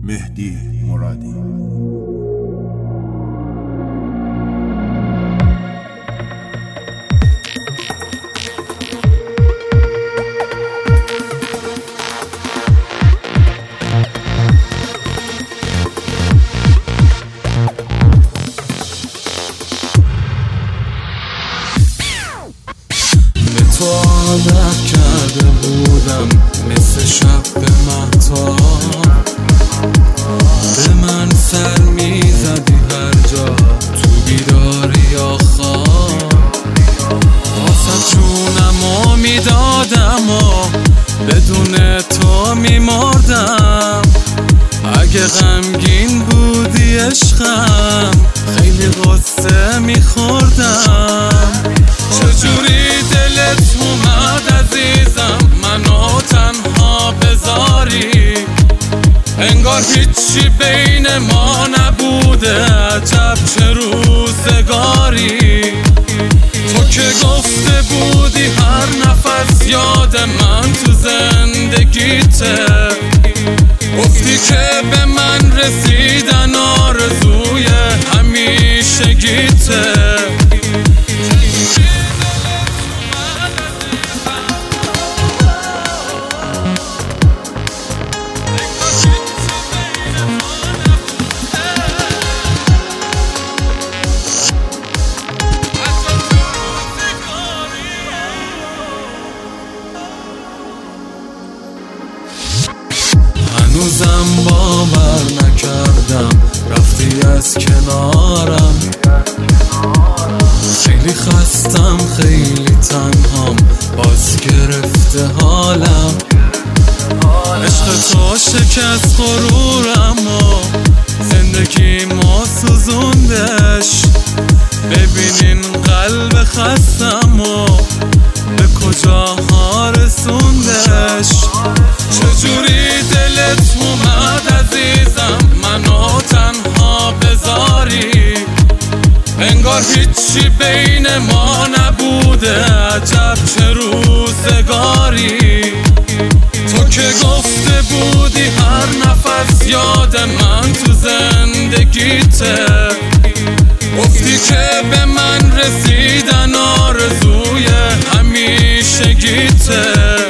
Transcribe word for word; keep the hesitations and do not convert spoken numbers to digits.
مهدی مرادی. تو عادت کرده بودم مثل شب به مهتاب، به من سر میزدی هر جا تو بیداری یا خواب. واسه جونمو میدادم و بدون تو میمردم. اگه غمگین بودی عشقم خیلی غصه میخوردم. چجوری دلت اومد عزیزم منو تنها بذاری؟ انگار هیچی بین ما نبوده، عجب چه روزگاری. تو که گفته بودی هر نفس یاد من تو زندگیته، گفتی که به من رسیدن آرزوی همیشگیته. هنوزم باور نکردم رفتی از کنارم. خیلی خستم خیلی تنهام باز گرفته حالم. عشق تو شکست غرورم و زندگی ما سوزوندش. ببینین قلب خستم و به کجاها رسوندش. چجوری دلت اومد عزیزم منو تنها بذاری؟ انگار هیچی بین ما نبوده، عجب چه روزگاری. تو که گفته بودی هر نفس یاد من تو زندگیته، گفتی که به من رسیدن آرزوی همیشگیته.